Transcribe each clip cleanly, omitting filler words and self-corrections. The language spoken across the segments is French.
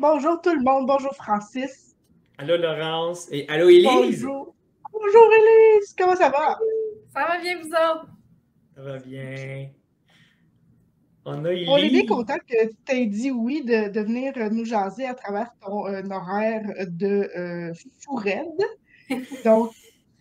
bonjour tout le monde. Bonjour Francis. Allô Laurence et allô Élise! Bonjour. Bonjour Elise. Comment ça va? Ça va bien, vous autres? Ça va bien. On a On est bien Élise. content que tu t'aies dit oui de venir nous jaser à travers ton horaire de fou raide. Donc,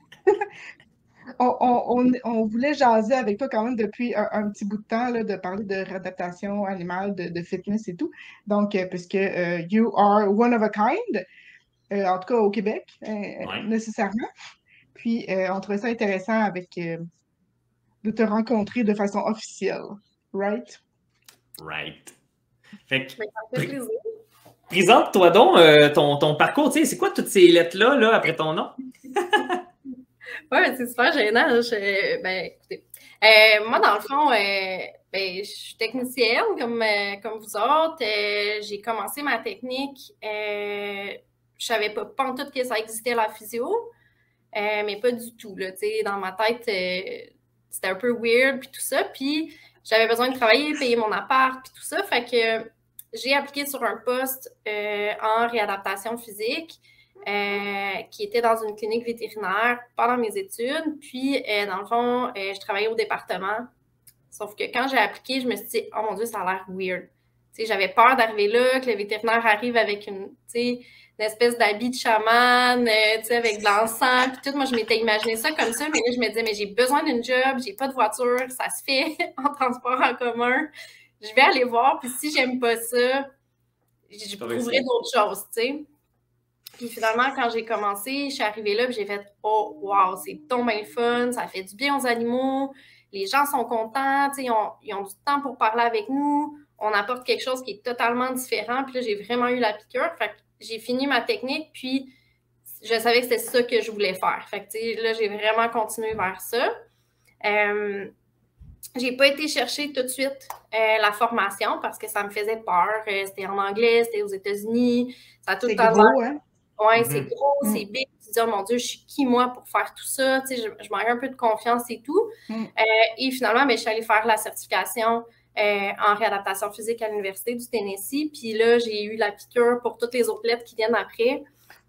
on voulait jaser avec toi quand même depuis un petit bout de temps, là, de parler de réadaptation animale, de fitness et tout. Donc, puisque you are one of a kind, en tout cas au Québec, Ouais, nécessairement. Puis, on trouvait ça intéressant de te rencontrer de façon officielle. Right? right. Fait que, Ben, ça me fait plaisir. présente-toi donc ton parcours. Tu sais, c'est quoi toutes ces lettres-là là, après ton nom? Ouais, mais c'est super gênant. Ben, écoutez. Moi, dans le fond, ben, je suis technicienne comme vous autres. J'ai commencé ma technique. Je savais pas tout que ça existait la physio, mais pas du tout. Là, dans ma tête, c'était un peu weird puis tout ça. Puis j'avais besoin de travailler, payer mon appart puis tout ça. Fait que j'ai appliqué sur un poste en réadaptation physique. Qui était dans une clinique vétérinaire pendant mes études. Puis, dans le fond, je travaillais au département. Sauf que quand j'ai appliqué, je me suis dit, oh mon Dieu, ça a l'air weird. J'avais peur d'arriver là, que le vétérinaire arrive avec une espèce d'habit de chaman, avec de l'encens, puis tout. Moi, je m'étais imaginé ça comme ça, mais là, je me disais, mais j'ai besoin d'une job, j'ai pas de voiture, ça se fait en transport en commun. Je vais aller voir, puis si j'aime pas ça, je trouverai d'autres choses, tu sais. Puis finalement, quand j'ai commencé, je suis arrivée là, puis j'ai fait « Oh, wow, c'est donc bien fun, ça fait du bien aux animaux, les gens sont contents, ils ont du temps pour parler avec nous, on apporte quelque chose qui est totalement différent. » Puis là, j'ai vraiment eu la piqûre. Fait que j'ai fini ma technique, puis je savais que c'était ça que je voulais faire. Fait que là, j'ai vraiment continué vers ça. J'ai pas été chercher tout de suite la formation parce que ça me faisait peur. C'était en anglais, c'était aux États-Unis. Ça a tout le temps gros, hein? Ouais, c'est gros, c'est big. Tu te dis, oh mon Dieu, je suis qui moi pour faire tout ça? Tu sais, je manque un peu de confiance et tout. Et finalement, ben, je suis allée faire la certification en réadaptation physique à l'Université du Tennessee. Puis là, j'ai eu la piqûre pour toutes les autres lettres qui viennent après.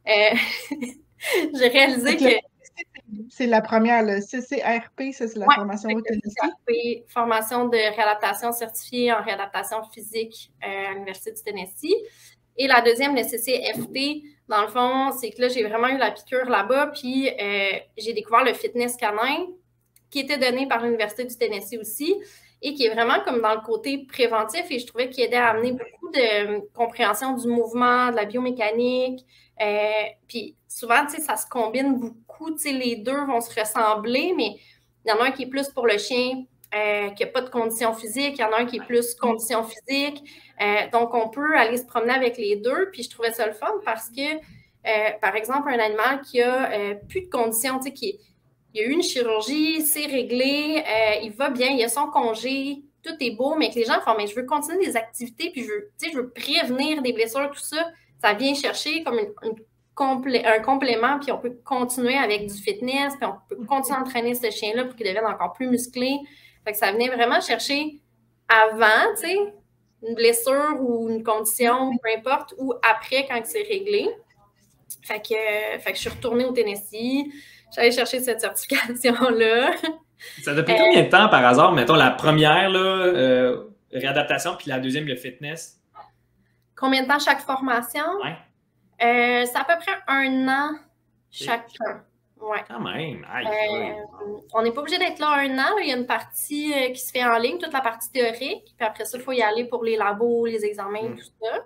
J'ai réalisé que c'est la première, le CCRP, ça, c'est la formation au Tennessee. CCRP, formation de réadaptation certifiée en réadaptation physique à l'Université du Tennessee. Et la deuxième, le CCFT, dans le fond, c'est que là, j'ai vraiment eu la piqûre là-bas, puis j'ai découvert le fitness canin, qui était donné par l'Université du Tennessee aussi, et qui est vraiment comme dans le côté préventif, et je trouvais qu'il aidait à amener beaucoup de compréhension du mouvement, de la biomécanique, puis souvent, tu sais, ça se combine beaucoup, tu sais, les deux vont se ressembler, mais il y en a un qui est plus pour le chien, qui n'a pas de condition physique, il y en a un qui est plus condition physique. Donc, on peut aller se promener avec les deux. Puis, je trouvais ça le fun parce que, par exemple, un animal qui a plus de conditions, tu sais, il a eu une chirurgie, c'est réglé, il va bien, il a son congé, tout est beau, mais que les gens font, mais je veux continuer des activités, puis je veux prévenir des blessures, tout ça. Ça vient chercher comme un complément, puis on peut continuer avec du fitness, puis on peut continuer à entraîner ce chien-là pour qu'il devienne encore plus musclé. Fait que ça venait vraiment chercher avant, tu sais, une blessure ou une condition, peu importe, ou après quand c'est réglé. Fait que je suis retournée au Tennessee. J'allais chercher cette certification-là. Ça t'a pris combien de temps par hasard, mettons la première là, réadaptation, puis la deuxième, le fitness? Combien de temps chaque formation? Ouais. C'est à peu près 1 an chacun. Ouais. Quand même. On n'est pas obligé d'être là 1 an. Là. Il y a une partie qui se fait en ligne, toute la partie théorique. Puis après ça, il faut y aller pour les labos, les examens, tout ça.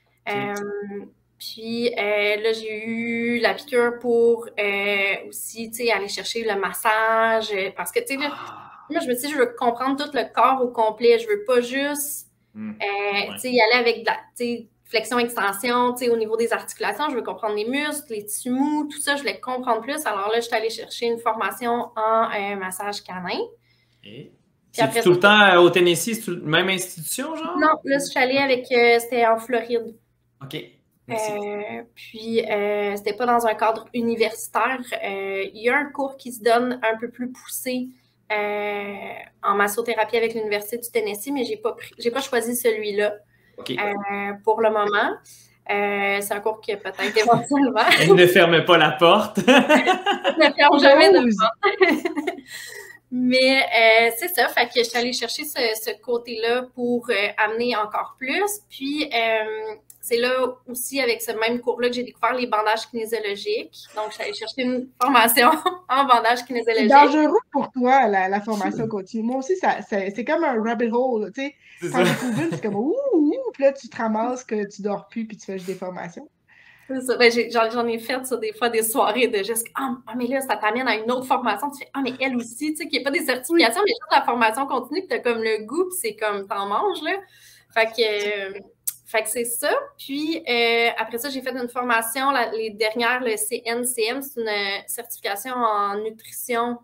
Puis là, j'ai eu la piqûre pour aussi, tu sais, aller chercher le massage. Parce que, tu sais, moi, je me suis dit, je veux comprendre tout le corps au complet. Je veux pas juste, tu sais, y aller avec de la, tu sais, flexion-extension, tu sais, au niveau des articulations, je veux comprendre les muscles, les tissus mous, tout ça, je voulais comprendre plus. Alors là, je suis allée chercher une formation en massage canin. C'est tout le temps au Tennessee, c'est la même institution, genre? Non, là, je suis allée avec, c'était en Floride. OK. Puis, c'était pas dans un cadre universitaire. Il y a un cours qui se donne un peu plus poussé en massothérapie avec l'Université du Tennessee, mais j'ai pas choisi celui-là pour le moment. C'est un cours que peut-être éventuellement. Elle ne ferme pas la porte. Elle ne ferme jamais de porte. Mais c'est ça, fait que je suis allée chercher ce côté-là pour amener encore plus. Puis, c'est là aussi, avec ce même cours-là, que j'ai découvert les bandages kinésiologiques. Donc, je suis allée chercher une formation en bandage kinésiologique. C'est dangereux pour toi, la formation continue. Moi aussi, c'est comme un rabbit hole, tu sais. Quand découvres une, c'est comme ouh, puis là, tu te ramasses que tu dors plus, puis tu fais juste des formations. C'est ça. Ben, j'en ai fait ça des fois des soirées de juste mais là, ça t'amène à une autre formation. Tu fais mais elle aussi, tu sais, qu'il n'y a pas des certifications, mais juste la formation continue, que tu as comme le goût, puis c'est comme t'en manges, là. Fait que c'est ça. Puis après ça, j'ai fait une formation, les dernières, le CNCM, c'est une certification en nutrition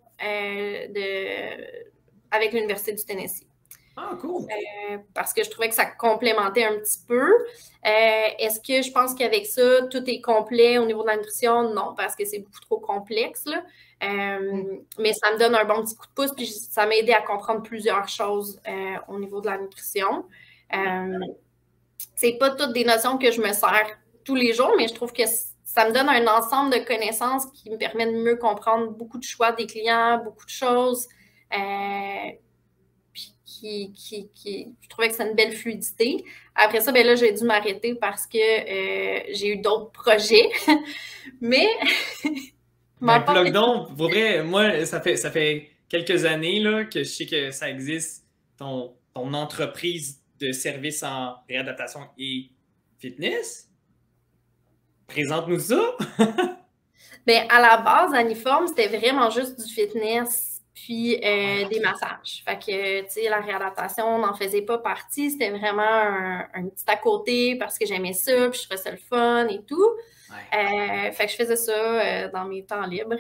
avec l'Université du Tennessee. Ah, cool. Parce que je trouvais que ça complémentait un petit peu. Est-ce que je pense qu'avec ça, tout est complet au niveau de la nutrition? Non, parce que c'est beaucoup trop complexe, là. Mais ça me donne un bon petit coup de pouce, puis ça m'a aidé à comprendre plusieurs choses au niveau de la nutrition. C'est pas toutes des notions que je me sers tous les jours, mais je trouve que ça me donne un ensemble de connaissances qui me permet de mieux comprendre beaucoup de choix des clients, beaucoup de choses. Je trouvais que c'est une belle fluidité. Après ça, ben là, j'ai dû m'arrêter parce que j'ai eu d'autres projets. Mais plug donc, pour vrai, moi, ça fait quelques années là, que je sais que ça existe, ton entreprise de services en réadaptation et fitness. Présente-nous ça! Bien, à la base, Aniforme, c'était vraiment juste du fitness puis des massages. Fait que, tu sais, la réadaptation, on n'en faisait pas partie. C'était vraiment un petit à côté parce que j'aimais ça, puis je trouvais ça le fun et tout. Ouais. Fait que je faisais ça dans mes temps libres.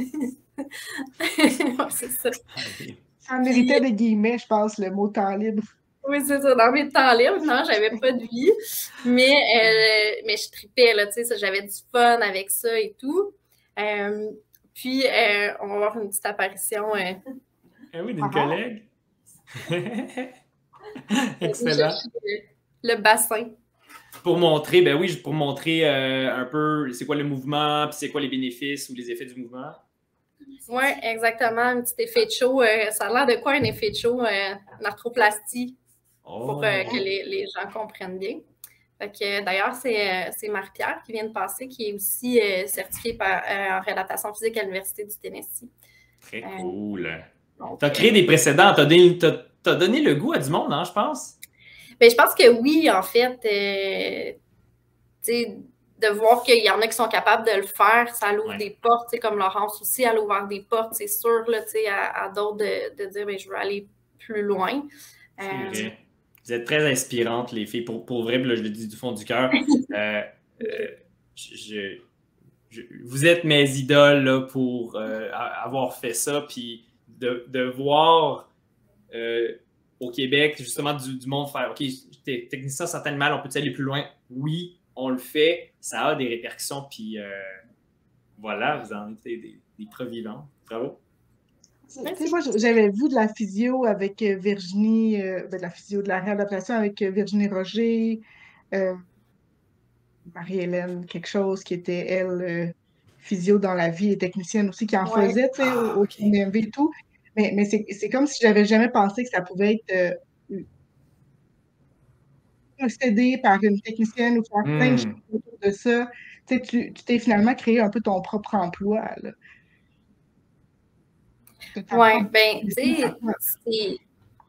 C'est ça. Ça méritait des guillemets, je pense, le mot temps libre. Oui, c'est ça. Dans mes temps libres, non, j'avais pas de vie. Mais je tripais, là, tu sais, j'avais du fun avec ça et tout. Puis, on va avoir une petite apparition. Ah oui, d'une collègue. Excellent. Le bassin. Pour montrer, ben oui, pour montrer un peu c'est quoi le mouvement, puis c'est quoi les bénéfices ou les effets du mouvement. Oui, exactement. Un petit effet de chaud. Ça a l'air de quoi un effet de chaud? L'arthroplastie, pour que les gens comprennent bien. Fait que, d'ailleurs, c'est Marie-Pierre qui vient de passer, qui est aussi certifiée en réadaptation physique à l'Université du Tennessee. Très cool. Tu as créé des précédents. Tu as donné le goût à du monde, hein, je pense? Bien, je pense que oui, en fait. Tu sais, de voir qu'il y en a qui sont capables de le faire, ça l'ouvre des portes. Comme Laurence aussi, elle a ouvert des portes, c'est sûr, là, à d'autres de dire bien, je veux aller plus loin. C'est vrai. Vous êtes très inspirantes, les filles. Pour vrai, là, je le dis du fond du cœur. Vous êtes mes idoles là, pour avoir fait ça. Puis de voir au Québec, justement, du monde faire OK, technicien santé animale, on peut aller plus loin? Oui, on le fait. Ça a des répercussions. Puis voilà, vous en êtes des preuves vivantes. Bravo. Moi, j'avais vu de la physio avec Virginie, de la réadaptation avec Virginie Roger, Marie-Hélène, quelque chose qui était, elle, physio dans la vie et technicienne aussi, qui en faisait, tu sais, au KMV et tout. Mais c'est comme si j'avais jamais pensé que ça pouvait être possédé par une technicienne ou faire plein de choses autour de ça. Tu sais, tu t'es finalement créé un peu ton propre emploi, là. Oui, ben, tu sais,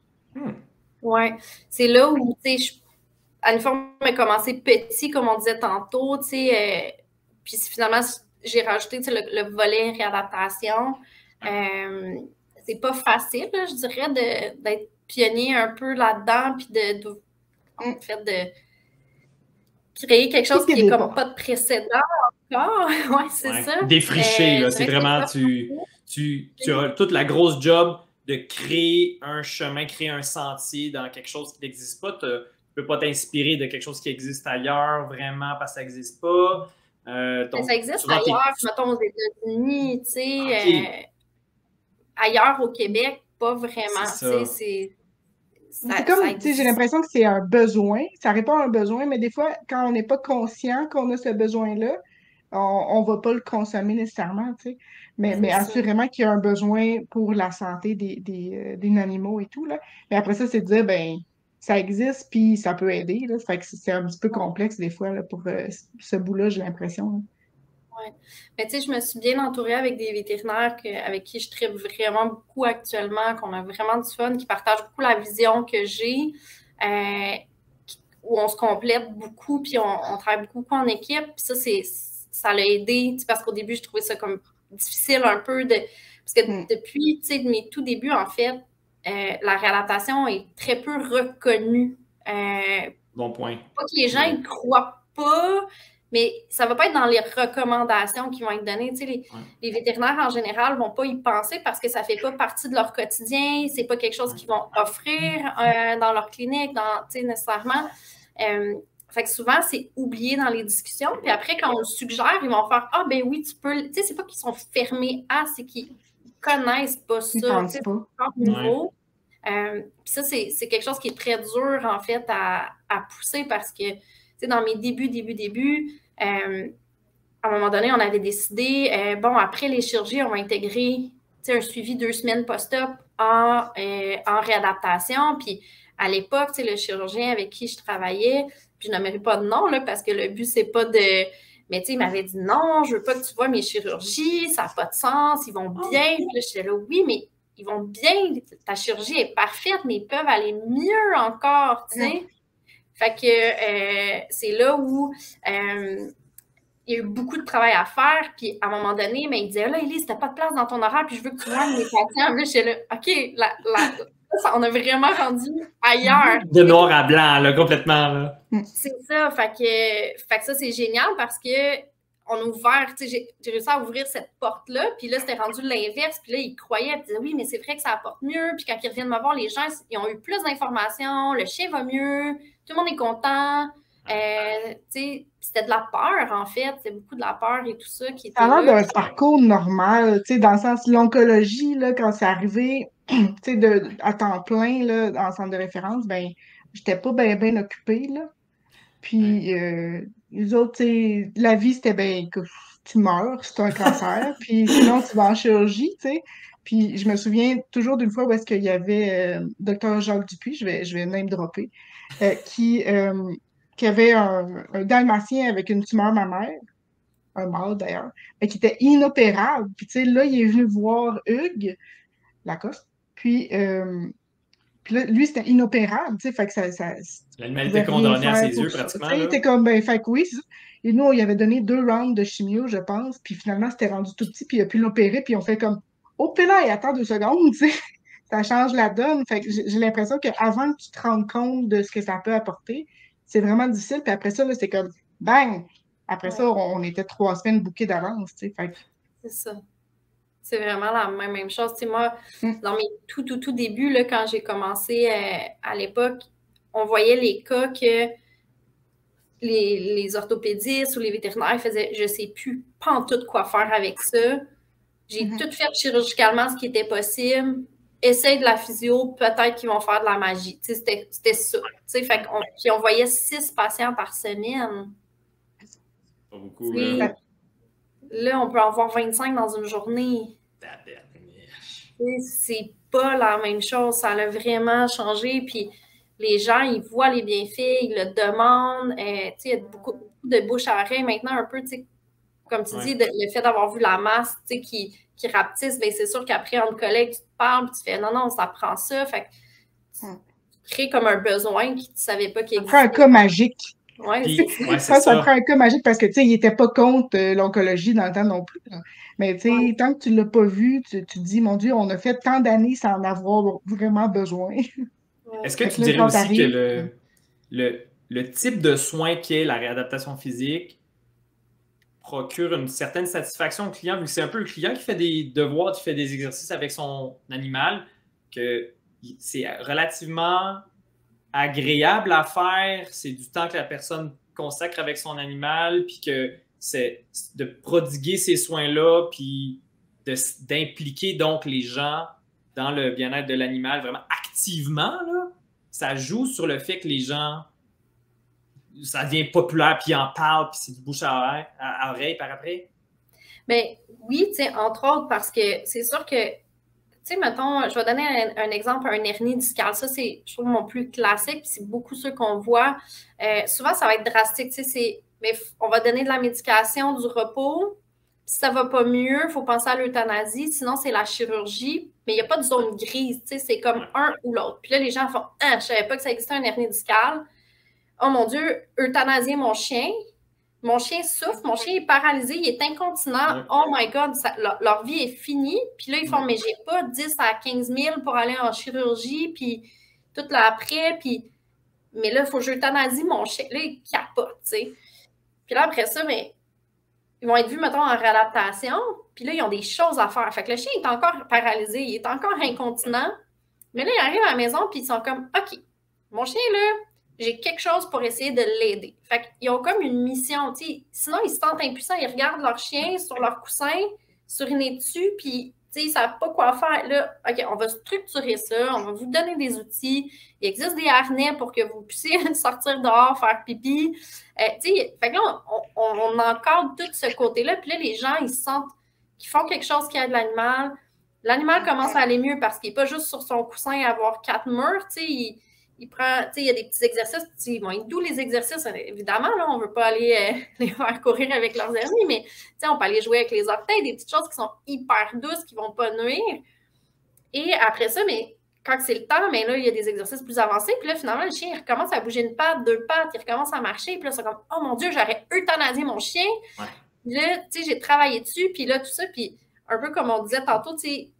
c'est là où, tu sais, Aniforme a commencé petit, comme on disait tantôt, tu sais, puis finalement, j'ai rajouté, tu sais, le volet réadaptation. C'est pas facile, là, je dirais, d'être pionnier un peu là-dedans, puis en fait, de créer quelque chose qui est comme pas de précédent encore. Oui, c'est ça. Défricher, là, c'est vraiment, tu as toute la grosse job de créer un chemin, créer un sentier dans quelque chose qui n'existe pas. Tu ne peux pas t'inspirer de quelque chose qui existe ailleurs, vraiment, parce que ça n'existe pas. Donc, ça existe ailleurs, mettons aux États-Unis, tu sais. Ailleurs au Québec, pas vraiment. C'est comme, tu sais, j'ai l'impression que c'est un besoin, ça répond à un besoin, mais des fois, quand on n'est pas conscient qu'on a ce besoin-là, on ne va pas le consommer nécessairement, tu sais. Mais assurément qu'il y a un besoin pour la santé des animaux et tout, là. Mais après ça, c'est de dire, ben, ça existe, puis ça peut aider, là. Fait que c'est un petit peu complexe des fois, là, pour ce bout-là, j'ai l'impression, là. Oui. Mais tu sais, je me suis bien entourée avec des vétérinaires avec qui je tripe vraiment beaucoup actuellement, qu'on a vraiment du fun, qui partagent beaucoup la vision que j'ai, où on se complète beaucoup, puis on travaille beaucoup en équipe. Puis ça l'a aidé, parce qu'au début, je trouvais ça comme difficile un peu parce que depuis, tu sais, de mes tout débuts, en fait, la réadaptation est très peu reconnue. Bon point. Pas que les gens ne croient pas, mais ça ne va pas être dans les recommandations qui vont être données. Tu sais, les vétérinaires, en général, ne vont pas y penser parce que ça ne fait pas partie de leur quotidien. Ce n'est pas quelque chose qu'ils vont offrir dans leur clinique, nécessairement. Fait que souvent, c'est oublié dans les discussions. Puis après, quand on le suggère, ils vont faire « Ah, ben oui, tu peux... » Tu sais, c'est pas qu'ils sont fermés à, c'est qu'ils connaissent pas ça. Ils pensent pas. Niveau. Puis ça, c'est quelque chose qui est très dur, en fait, à pousser parce que, tu sais, dans mes débuts, à un moment donné, on avait décidé, bon, après les chirurgies, on va intégrer, tu sais, un suivi 2 semaines post-op en réadaptation. Puis à l'époque, tu sais, le chirurgien avec qui je travaillais, puis je n'aimerais pas de nom, là, parce que le but, c'est pas de... Mais tu sais, il m'avait dit non, je veux pas que tu vois mes chirurgies, ça n'a pas de sens, ils vont bien. Puis là, j'étais là, oui, mais ils vont bien, ta chirurgie est parfaite, mais ils peuvent aller mieux encore, tu sais. Fait que c'est là où il y a eu beaucoup de travail à faire, puis à un moment donné, mais il disait, là, Élise, t'as pas de place dans ton horaire, puis je veux que tu vois mes patients. Là, j'étais là, OK, on a vraiment rendu ailleurs. De noir à blanc, là, complètement, là. C'est ça, fait que ça, c'est génial parce que on a ouvert, tu sais, j'ai réussi à ouvrir cette porte-là, puis là, c'était rendu l'inverse, puis là, ils croyaient, ils disaient, oui, mais c'est vrai que ça apporte mieux, puis quand ils reviennent me voir, les gens, ils ont eu plus d'informations, le chien va mieux, tout le monde est content, tu sais, c'était de la peur, en fait, c'est beaucoup de la peur et tout ça qui était Ça a l'air là. d'un parcours normal, tu sais, dans le sens l'oncologie, là, quand c'est arrivé, tu sais, à temps plein, là, en centre de référence, ben, j'étais pas bien occupée, là. Puis, les autres, tu sais, la vie, c'était ben, que tu meurs, c'est un cancer, puis sinon, tu vas en chirurgie, tu sais. Puis, je me souviens toujours d'une fois où est-ce qu'il y avait Dr. Jacques Dupuis, je vais name dropper, qui avait un dalmatien avec une tumeur mammaire, un mâle d'ailleurs, mais qui était inopérable. Puis, tu sais, là, il est venu voir Hugues Lacoste, puis là, lui, c'était inopérable, tu sais, fait que ça l'animal était condamné à ses yeux, pratiquement. Il était comme, ben, fait que oui, c'est ça. Et nous, on lui avait donné 2 rounds de chimio, je pense, puis finalement, c'était rendu tout petit, puis il a pu l'opérer, puis on fait comme, oh, là, il attend 2 secondes, tu sais. Ça change la donne. Fait que j'ai l'impression qu'avant que tu te rendes compte de ce que ça peut apporter, c'est vraiment difficile, puis après ça, là, c'est comme, bang! Après ça, on était 3 semaines bouquées d'avance, tu sais, fait que... C'est ça. C'est vraiment la même chose. Tu sais, moi, dans mes tout débuts, là, quand j'ai commencé à l'époque, on voyait les cas que les orthopédistes ou les vétérinaires faisaient « je sais plus pantoute quoi faire avec ça. J'ai tout fait chirurgicalement ce qui était possible. Essaye de la physio, peut-être qu'ils vont faire de la magie. » Tu sais, c'était ça. Tu sais, puis on voyait 6 patients par semaine. Pas beaucoup, là. Là, on peut en voir 25 dans une journée. C'est pas la même chose. Ça a vraiment changé. Puis les gens, ils voient les bienfaits, ils le demandent. Il y a beaucoup de bouche à oreille maintenant, un peu, comme tu dis, le fait d'avoir vu la masse qui rapetisse, bien, c'est sûr qu'après, entre collègues, tu te parles et tu fais non, ça prend ça. Fait que tu crées comme un besoin que tu ne savais pas qu'il existait. Ça prend un cas magique. Oui, ça prend un cas magique parce que, tu sais, il n'était pas contre l'oncologie dans le temps non plus. Là. Mais, tu sais, tant que tu ne l'as pas vu, tu te dis, mon Dieu, on a fait tant d'années sans en avoir vraiment besoin. Est-ce que tu dirais aussi que le type de soin qu'est la réadaptation physique procure une certaine satisfaction au client, vu que c'est un peu le client qui fait des devoirs, qui fait des exercices avec son animal, que c'est relativement agréable à faire, c'est du temps que la personne consacre avec son animal, puis que c'est de prodiguer ces soins-là, puis d'impliquer donc les gens dans le bien-être de l'animal vraiment activement, là. ça joue sur le fait que les gens, ça devient populaire, puis ils en parlent, puis c'est du bouche à oreille par après? Bien, oui, tu sais, entre autres, parce que c'est sûr que, tu sais, mettons, je vais donner un exemple, un hernie discale. Ça, c'est, je trouve, mon plus classique, puis c'est beaucoup ceux qu'on voit. Souvent, ça va être drastique, tu sais, mais on va donner de la médication, du repos. Si ça va pas mieux, il faut penser à l'euthanasie. Sinon, c'est la chirurgie, mais il n'y a pas de zone grise, tu sais, c'est comme un ou l'autre. Puis là, les gens font « Ah, je savais pas que ça existait un hernie discale. Oh mon Dieu, euthanasier mon chien. Mon chien souffre, mon chien est paralysé, il est incontinent. Oh my God, leur vie est finie. Puis là, ils font « Mais j'ai pas 10 à 15 000 pour aller en chirurgie, puis tout là après, puis... Mais là, il faut que j'euthanasie mon chien. » Là, ils capotent, tu sais. Puis là, après ça, mais... Ils vont être vus, mettons, en réadaptation, puis là, ils ont des choses à faire. Fait que le chien est encore paralysé, il est encore incontinent, mais là, ils arrivent à la maison, puis ils sont comme, OK, mon chien, là, j'ai quelque chose pour essayer de l'aider. Fait qu'ils ont comme une mission, tu sais. Sinon, ils se sentent impuissants, ils regardent leur chien sur leur coussin, suriner dessus, puis, tu sais, ils ne savent pas quoi faire. Là, OK, on va structurer ça, on va vous donner des outils. Il existe des harnais pour que vous puissiez sortir dehors, faire pipi. Tu sais, fait que là, on encadre tout ce côté-là, puis là, les gens, ils se sentent qu'ils font quelque chose qui aide l'animal. L'animal commence à aller mieux parce qu'il n'est pas juste sur son coussin à avoir 4 murs, tu sais, il prend, tu sais, il y a des petits exercices, bon, tous les exercices, évidemment, là, on ne veut pas aller les faire courir avec leurs hernies, mais tu sais, on peut aller jouer avec les orteils, des petites choses qui sont hyper douces, qui ne vont pas nuire. Et après ça, mais quand c'est le temps, mais là, il y a des exercices plus avancés, puis là, finalement, le chien, il recommence à bouger une patte, 2 pattes, il recommence à marcher, puis là, c'est comme, oh mon Dieu, j'aurais euthanasié mon chien. Ouais. Là, tu sais, j'ai travaillé dessus, puis là, tout ça, puis un peu comme on disait tantôt, tu sais,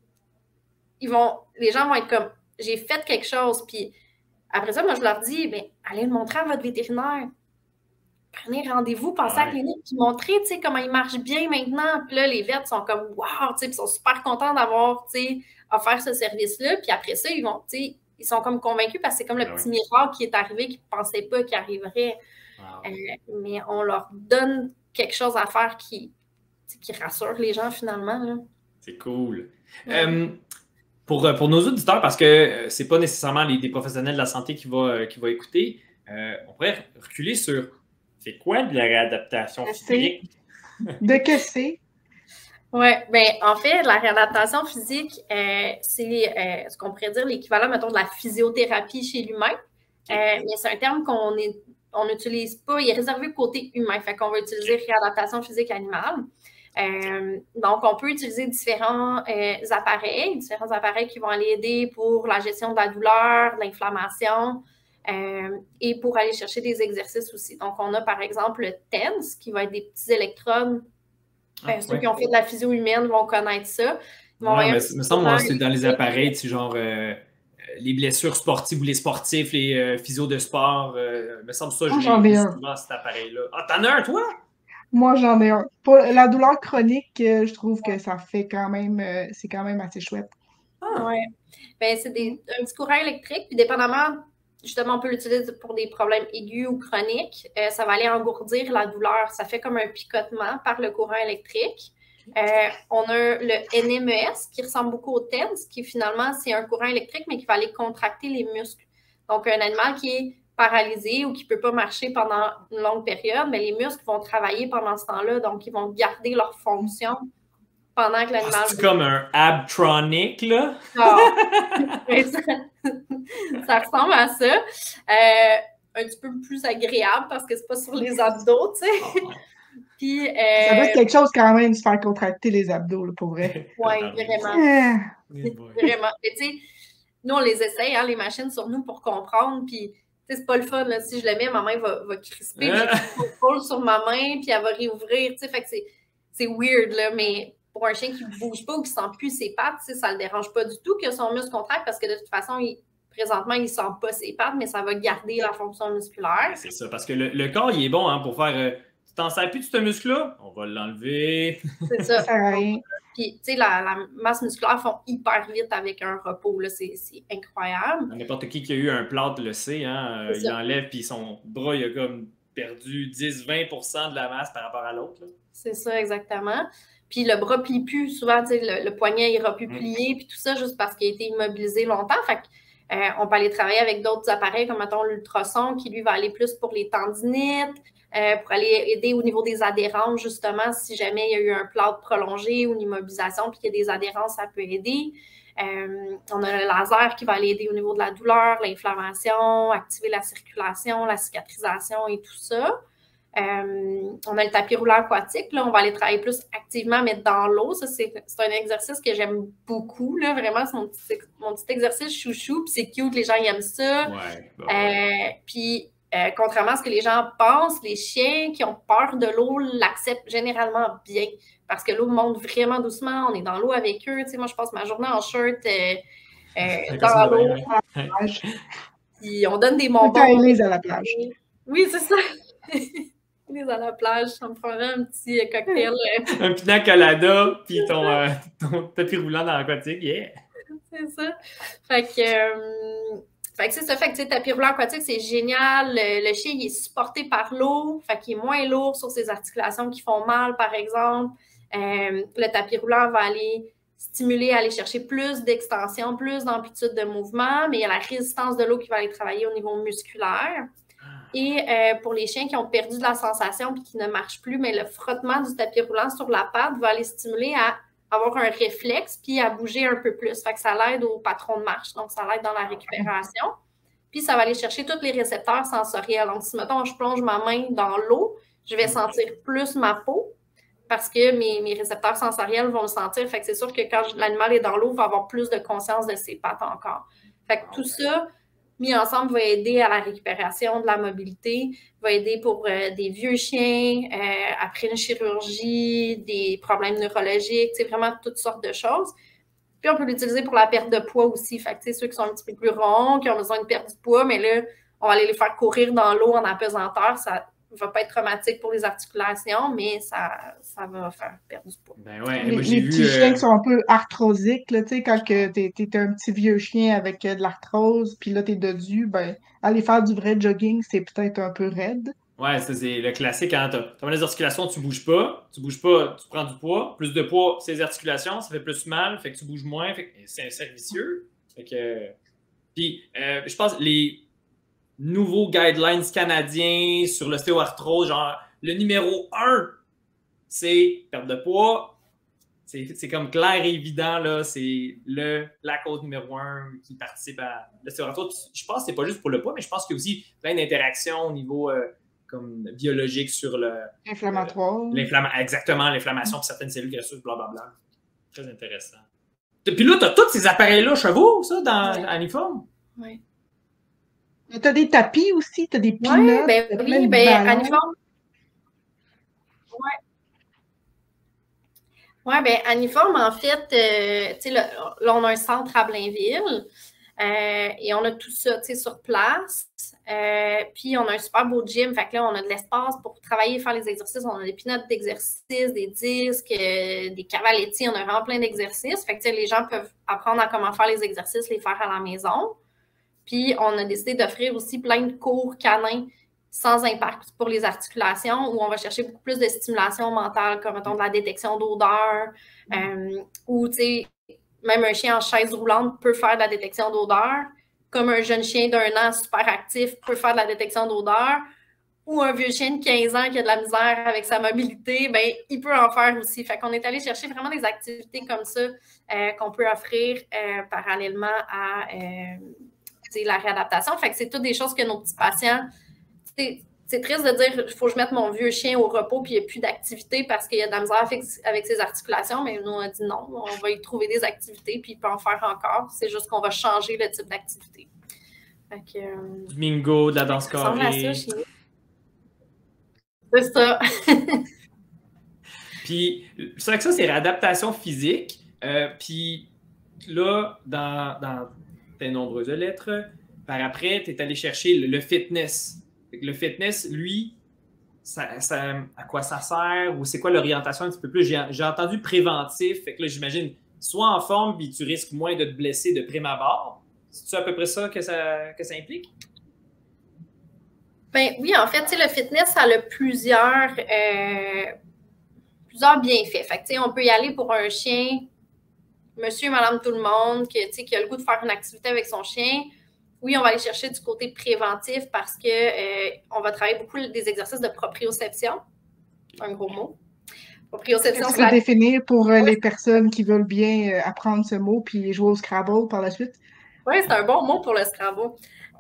les gens vont être comme, j'ai fait quelque chose, puis après ça, moi, je leur dis, bien, allez le montrer à votre vétérinaire. Prenez rendez-vous, pensez à la clinique, puis montrez, tu sais, comment il marche bien maintenant. Puis là, les vets sont comme, wow, tu sais, puis ils sont super contents d'avoir, tu sais, offert ce service-là. Puis après ça, ils vont, tu sais, ils sont comme convaincus parce que c'est comme le petit miracle qui est arrivé qu'ils ne pensaient pas qu'il arriverait. Wow. Mais on leur donne quelque chose à faire qui rassure les gens finalement. C'est cool. Pour nos auditeurs, parce que c'est pas nécessairement des professionnels de la santé qui va écouter, on pourrait reculer sur c'est quoi de la réadaptation physique? De que c'est? Oui, bien, en fait, la réadaptation physique, c'est ce qu'on pourrait dire l'équivalent, mettons, de la physiothérapie chez l'humain. Mais c'est un terme qu'on n'utilise pas, il est réservé au côté humain. Fait qu'on va utiliser réadaptation physique animale. Donc, on peut utiliser différents appareils qui vont aller aider pour la gestion de la douleur, de l'inflammation et pour aller chercher des exercices aussi. Donc, on a par exemple le TENS qui va être des petits électrodes. Ceux qui ont fait de la physio humaine vont connaître ça. Mais me semble, moi, c'est dans les appareils, tu sais, genre les blessures sportives ou les sportifs, les physios de sport. Me semble ça, j'en ai un. Souvent cet appareil-là. Ah, t'en as un, toi? Moi, j'en ai un. Pour la douleur chronique, je trouve que ça fait quand même, c'est quand même assez chouette. Ah. Oui. Ben, c'est un petit courant électrique, puis dépendamment, justement, on peut l'utiliser pour des problèmes aigus ou chroniques. Ça va aller engourdir la douleur. Ça fait comme un picotement par le courant électrique. On a le NMES qui ressemble beaucoup au TENS, qui finalement, c'est un courant électrique, mais qui va aller contracter les muscles. Donc, un animal qui est paralysé ou qui ne peut pas marcher pendant une longue période, mais les muscles vont travailler pendant ce temps-là, donc ils vont garder leur fonction pendant que l'animal... C'est comme un Abtronic, là? Ça ressemble à ça. Un petit peu plus agréable parce que c'est pas sur les abdos, tu sais. Puis, ça doit être quelque chose quand même de se faire contracter les abdos, là, pour vrai. Oui, vraiment. Vraiment. Mais tu sais, nous, on les essaye, hein, les machines sur nous pour comprendre, puis c'est pas le fun, là. Si je le mets, ma main va crisper, je colle sur ma main, puis elle va réouvrir, tu sais, fait que c'est weird, là, mais pour un chien qui ne bouge pas ou qui ne sent plus ses pattes, ça ne le dérange pas du tout que son muscle contracte parce que de toute façon, présentement, il ne sent pas ses pattes, mais ça va garder la fonction musculaire. C'est ça, parce que le corps, il est bon pour faire tu t'en sers plus de ce muscle-là? On va l'enlever. C'est ça. Puis, tu sais, la masse musculaire fond hyper vite avec un repos, là, c'est incroyable. N'importe qui a eu un plâtre le sait, hein? Il enlève, puis son bras, il a comme perdu 10-20% de la masse par rapport à l'autre. C'est ça, exactement. Puis le bras plie plus. Souvent, le poignet ira plus plié, puis tout ça, juste parce qu'il a été immobilisé longtemps. Fait On peut aller travailler avec d'autres appareils, comme mettons l'ultrason, qui lui va aller plus pour les tendinites, pour aller aider au niveau des adhérences, justement, si jamais il y a eu un plâtre prolongé ou une immobilisation, puis qu'il y a des adhérences, ça peut aider. On a le laser qui va aller aider au niveau de la douleur, l'inflammation, activer la circulation, la cicatrisation et tout ça. On a le tapis roulant aquatique. Là, on va aller travailler plus activement, mais dans l'eau. Ça, c'est un exercice que j'aime beaucoup. Là, vraiment, c'est mon petit exercice chouchou. Puis c'est cute, les gens ils aiment ça. Ouais, puis, contrairement à ce que les gens pensent, les chiens qui ont peur de l'eau l'acceptent généralement bien. Parce que l'eau monte vraiment doucement. On est dans l'eau avec eux. Tu sais, moi, je passe ma journée en shirt dans l'eau. Puis on donne des bonbons. Élise à la plage. Oui, c'est ça. Élise à la plage, ça me ferait un petit cocktail. Un pina colada, puis ton tapis roulant dans l'aquatique, yeah! C'est ça. Fait que c'est ça. Fait que, tu sais, tapis roulant aquatique, c'est génial. Le chien, il est supporté par l'eau. Fait qu'il est moins lourd sur ses articulations qui font mal, par exemple. Le tapis roulant va aller stimuler, aller chercher plus d'extension, plus d'amplitude de mouvement, mais il y a la résistance de l'eau qui va aller travailler au niveau musculaire. Et pour les chiens qui ont perdu de la sensation et qui ne marchent plus, mais le frottement du tapis roulant sur la patte va les stimuler à avoir un réflexe puis à bouger un peu plus. Fait que ça l'aide au patron de marche. Donc, ça l'aide dans la récupération. Puis, ça va aller chercher tous les récepteurs sensoriels. Donc, si, mettons, je plonge ma main dans l'eau, je vais sentir plus ma peau parce que mes récepteurs sensoriels vont le sentir. Fait que c'est sûr que quand l'animal est dans l'eau, il va avoir plus de conscience de ses pattes encore. Fait que tout ça, mis ensemble, va aider à la récupération, de la mobilité, va aider pour des vieux chiens, après une chirurgie, des problèmes neurologiques, c'est vraiment toutes sortes de choses. Puis on peut l'utiliser pour la perte de poids aussi. Fait que ceux qui sont un petit peu plus ronds, qui ont besoin de perdre du poids, mais là, on va aller les faire courir dans l'eau en apesanteur. Ça ne va pas être traumatique pour les articulations, mais ça va faire perdre du poids. Ben ouais, les moi, j'ai petits chiens qui sont un peu arthrosiques, là, tu sais, quand t'es un petit vieux chien avec de l'arthrose, puis là, t'es dodu, ben, aller faire du vrai jogging, c'est peut-être un peu raide. Ouais, ça, c'est le classique. Hein? T'as les articulations, tu bouges pas, tu prends du poids. Plus de poids, c'est les articulations, ça fait plus mal, fait que tu bouges moins, fait que c'est un cercle vicieux. Fait que... Puis, je pense les nouveaux guidelines canadiens sur l'ostéoarthrose, genre, le numéro 1, c'est perte de poids. C'est comme clair et évident, là. C'est la cause numéro 1 qui participe à l'ostéoarthrose. Je pense que c'est pas juste pour le poids, mais je pense qu'il y a aussi plein d'interactions au niveau comme biologique sur Inflammatoire. Exactement, l'inflammation de certaines cellules graisseuses, blablabla. Très intéressant. Puis là, tu as tous ces appareils-là chevaux, ça, dans l'uniforme? Oui. Tu as des tapis aussi, tu as des pilotes. Oui, Aniforme. Oui, bien, Aniforme, en fait, tu sais, là, on a un centre à Blainville et on a tout ça, tu sais, sur place. Puis, on a un super beau gym. Fait que là, on a de l'espace pour travailler, faire les exercices. On a des pinottes d'exercices, des disques, des cavaletti. On a vraiment plein d'exercices. Fait que, tu sais, les gens peuvent apprendre à comment faire les exercices, les faire à la maison. Puis, on a décidé d'offrir aussi plein de cours canins sans impact pour les articulations, où on va chercher beaucoup plus de stimulation mentale, comme mettons de la détection d'odeur, ou tu sais, même un chien en chaise roulante peut faire de la détection d'odeur, comme un jeune chien d'1 an super actif peut faire de la détection d'odeur, ou un vieux chien de 15 ans qui a de la misère avec sa mobilité, ben il peut en faire aussi. Fait qu'on est allé chercher vraiment des activités comme ça qu'on peut offrir parallèlement à la réadaptation. Fait que c'est toutes des choses que nos petits patients... C'est triste de dire il faut que je mette mon vieux chien au repos puis il n'y a plus d'activité parce qu'il y a de la misère avec ses articulations, mais nous, on a dit non, on va y trouver des activités puis il peut en faire encore. C'est juste qu'on va changer le type d'activité. Du bingo, de la danse carrée. C'est ça. Puis, c'est vrai que ça, c'est réadaptation physique. Puis là, dans tes nombreuses lettres, par après, tu es allé chercher le fitness. Le fitness, lui, à quoi ça sert ou c'est quoi l'orientation un petit peu plus? J'ai entendu préventif, fait que là, j'imagine, sois en forme puis tu risques moins de te blesser de prime abord. C'est-tu à peu près ça que ça implique? Ben oui, en fait, le fitness, ça a plusieurs bienfaits. Fait que, on peut y aller pour un chien, monsieur, madame, tout le monde, qui a le goût de faire une activité avec son chien. oui, on va aller chercher du côté préventif parce qu'on va travailler beaucoup des exercices de proprioception. Un gros mot. Proprioception, Est-ce que tu peux définir pour les personnes qui veulent bien apprendre ce mot puis jouer au Scrabble par la suite? Oui, c'est un bon mot pour le Scrabble.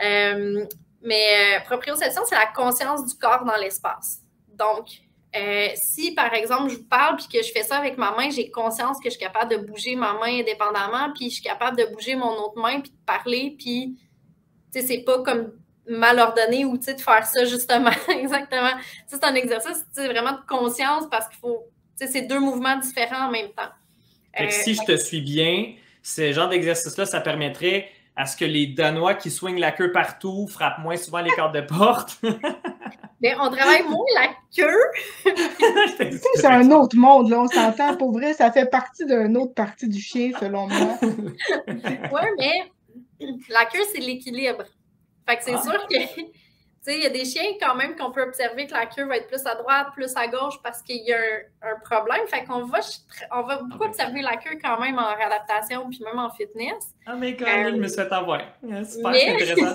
Mais proprioception, c'est la conscience du corps dans l'espace. Donc, si, par exemple, je vous parle puis que je fais ça avec ma main, j'ai conscience que je suis capable de bouger ma main indépendamment, puis je suis capable de bouger mon autre main puis de parler, puis, tu sais, c'est pas comme mal ordonné ou, tu sais, de faire ça, justement, exactement. Ça, c'est un exercice, tu sais, vraiment de conscience parce qu'il faut, tu sais, c'est deux mouvements différents en même temps. Fait que si je te suis bien, ce genre d'exercice-là, ça permettrait à ce que les Danois qui swingent la queue partout frappent moins souvent les cartes de porte. Mais on travaille moins la queue. C'est un autre monde, là, on s'entend. Pour vrai, ça fait partie d'une autre partie du chien, selon moi. Oui, mais la queue, c'est l'équilibre. Fait que c'est sûr que, tu sais, il y a des chiens quand même qu'on peut observer que la queue va être plus à droite, plus à gauche parce qu'il y a un problème. Fait qu'on va beaucoup observer la queue quand même en réadaptation puis même en fitness. Ah, mais quand même, je me souhaite avoir. Super, c'est intéressant.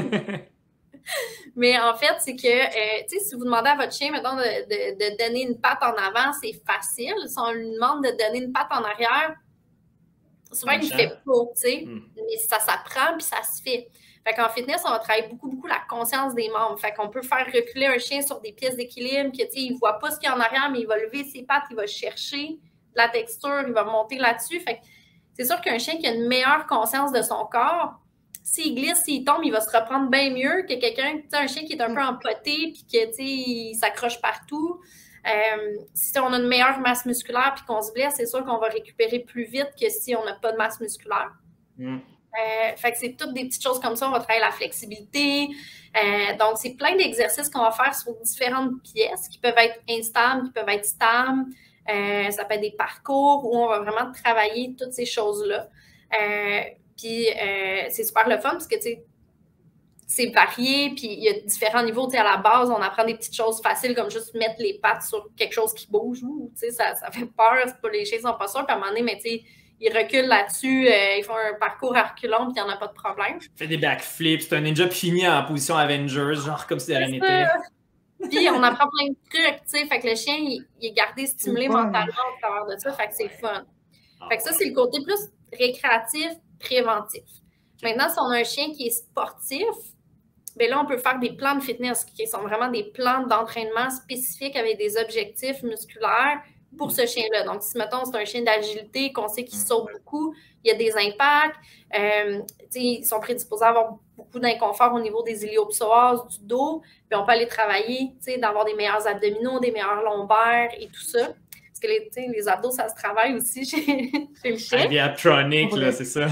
Mais en fait, c'est que, tu sais, si vous demandez à votre chien, mettons, de donner une patte en avant, c'est facile. Si on lui demande de donner une patte en arrière, souvent, il ne le fait pas, tu sais. Mais ça s'apprend, puis ça se fait. Fait qu'en fitness, on va travailler beaucoup la conscience des membres. Fait qu'on peut faire reculer un chien sur des pièces d'équilibre, que, tu sais, il ne voit pas ce qu'il y a en arrière, mais il va lever ses pattes, il va chercher de la texture, il va monter là-dessus. Fait que c'est sûr qu'un chien qui a une meilleure conscience de son corps, s'il glisse, s'il tombe, il va se reprendre bien mieux que quelqu'un, tu sais, un chien qui est un peu empoté, puis que, tu sais, il s'accroche partout. Si on a une meilleure masse musculaire puis qu'on se blesse, c'est sûr qu'on va récupérer plus vite que si on n'a pas de masse musculaire. Fait que c'est toutes des petites choses comme ça. On va travailler la flexibilité. Donc, c'est plein d'exercices qu'on va faire sur différentes pièces qui peuvent être instables, qui peuvent être stables. Ça peut être des parcours où on va vraiment travailler toutes ces choses-là. Puis, c'est super le fun parce que, tu sais, c'est varié, puis il y a différents niveaux. Tu sais, à la base, on apprend des petites choses faciles comme juste mettre les pattes sur quelque chose qui bouge. Tu sais, ça fait peur, les chiens sont pas sûrs. Puis à un moment donné, mais tu sais, ils reculent là-dessus, ils font un parcours à reculons, puis il n'y en a pas de problème. Fait des backflips, c'est un ninja fini en position Avengers, genre comme si de rien n'était. Puis on apprend plein de trucs, tu sais, fait que le chien, il est gardé stimulé mentalement au travers de ça, fait que c'est fun. Fait que ça, c'est le côté plus récréatif, préventif. Maintenant, si on a un chien qui est sportif, bien là, on peut faire des plans de fitness qui sont vraiment des plans d'entraînement spécifiques avec des objectifs musculaires pour ce chien-là. Donc, si, mettons, c'est un chien d'agilité, qu'on sait qu'il saute beaucoup, il y a des impacts, ils sont prédisposés à avoir beaucoup d'inconfort au niveau des iliopsoas, du dos, puis on peut aller travailler, d'avoir des meilleurs abdominaux, des meilleurs lombaires et tout ça. Parce que les abdos, ça se travaille aussi chez le chien. Aviatronic, là, c'est ça.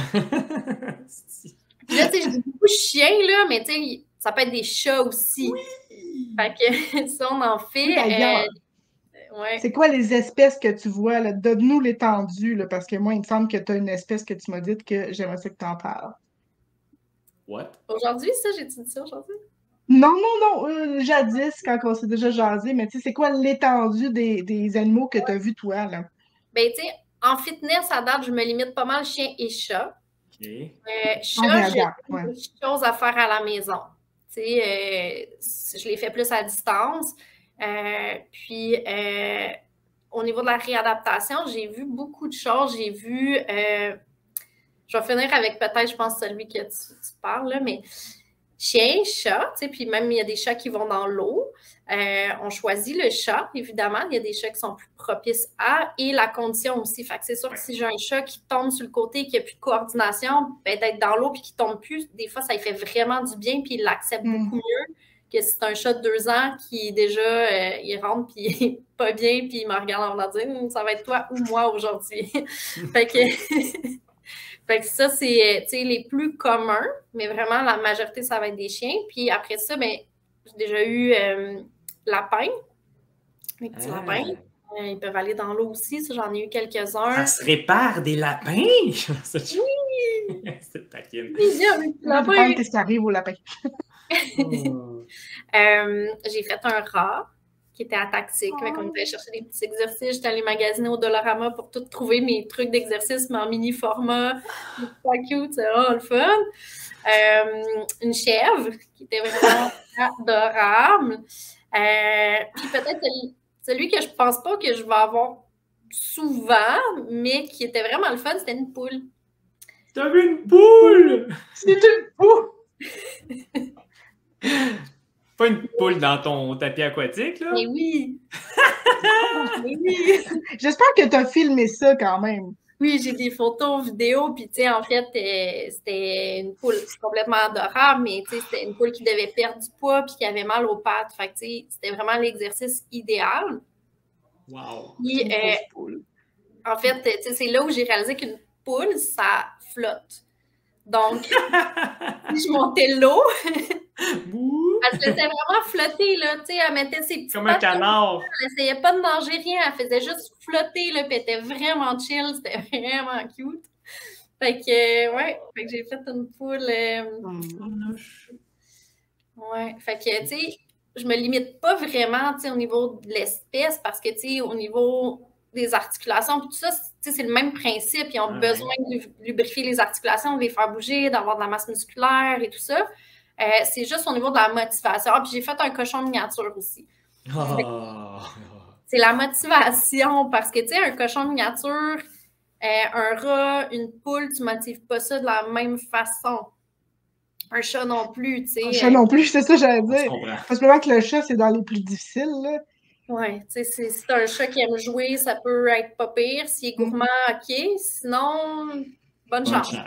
Puis là, je dis beaucoup chien, là, mais ça peut être des chats aussi. Oui. Fait que ça, on en fait. Ouais. C'est quoi les espèces que tu vois? Là? Donne-nous l'étendue, là, parce que moi, il me semble que tu as une espèce que tu m'as dit que j'aimerais ça que tu en parles. What? Aujourd'hui, ça, j'ai-tu dit ça aujourd'hui? Non, jadis, quand on s'est déjà jasé, mais tu sais, c'est quoi l'étendue des animaux que tu as vus, toi, là? Ben, tu sais, en fitness, à date, je me limite pas mal chien et chat. OK. Chat, j'ai des choses à faire à la maison. Tu sais, je les fais plus à distance. Puis, au niveau de la réadaptation, j'ai vu beaucoup de choses. J'ai vu, je vais finir avec peut-être, je pense, celui que tu parles, là, mais chien, chat, tu sais, puis même il y a des chats qui vont dans l'eau. On choisit le chat, évidemment. Il y a des chats qui sont plus propices à, et la condition aussi. Fait que c'est sûr que si j'ai un chat qui tombe sur le côté et qui n'a plus de coordination, ben, d'être dans l'eau puis qui ne tombe plus, des fois, ça lui fait vraiment du bien puis il l'accepte beaucoup mieux que si c'est un chat de 2 ans qui déjà, il rentre puis il n'est pas bien puis il me regarde en disant « ça va être toi ou moi aujourd'hui ». Fait que ça, c'est les plus communs, mais vraiment, la majorité, ça va être des chiens. Puis après ça, ben, j'ai déjà eu lapins, les petits lapins. Ils peuvent aller dans l'eau aussi, ça, j'en ai eu quelques-uns. Ça se répare des lapins? Oui! C'est taquine. Qu'est-ce qui arrive aux lapins? J'ai fait un rat qui était ataxique. On était chercher des petits exercices. J'étais allée magasiner au Dollarama pour tout trouver mes trucs d'exercice, mais en mini format. C'est pas cute, c'est vraiment le fun. une chèvre qui était vraiment adorable. Puis peut-être celui que je pense pas que je vais avoir souvent, mais qui était vraiment le fun, c'était une poule. T'avais une poule! C'est une poule! Pas une poule dans ton tapis aquatique, là? Mais oui! Mais oui! J'espère que tu as filmé ça quand même. Oui, j'ai des photos, vidéos, puis tu sais, en fait, c'était une poule complètement adorable, mais tu sais, c'était une poule qui devait perdre du poids puis qui avait mal aux pattes. Fait que tu sais, c'était vraiment l'exercice idéal. Wow! Puis, en fait, tu sais, c'est là où j'ai réalisé qu'une poule, ça flotte. Donc, je montais l'eau. Elle se laissait vraiment flotter, là, tu sais, elle mettait ses petits comme un canard. Elle essayait pas de manger rien, elle faisait juste flotter, là, puis elle était vraiment chill, c'était vraiment cute. Fait que, ouais, fait que j'ai fait une poule. Ouais, fait que, tu sais, je me limite pas vraiment, tu sais, au niveau de l'espèce, parce que, tu sais, au niveau des articulations, tout ça, tu sais, c'est le même principe. Ils ont besoin de lubrifier les articulations, de les faire bouger, d'avoir de la masse musculaire et tout ça. C'est juste au niveau de la motivation. Ah, puis j'ai fait un cochon miniature aussi. Oh. C'est la motivation, parce que, tu sais, un cochon miniature, un rat, une poule, tu motives pas ça de la même façon. Un chat non plus, tu sais. Un chat non plus, c'est ça que j'allais dire. Parce que le chat, c'est dans les plus difficiles, là. Oui, tu sais, si t'as un chat qui aime jouer, ça peut être pas pire. S'il est gourmand, OK. Sinon, bonne chance.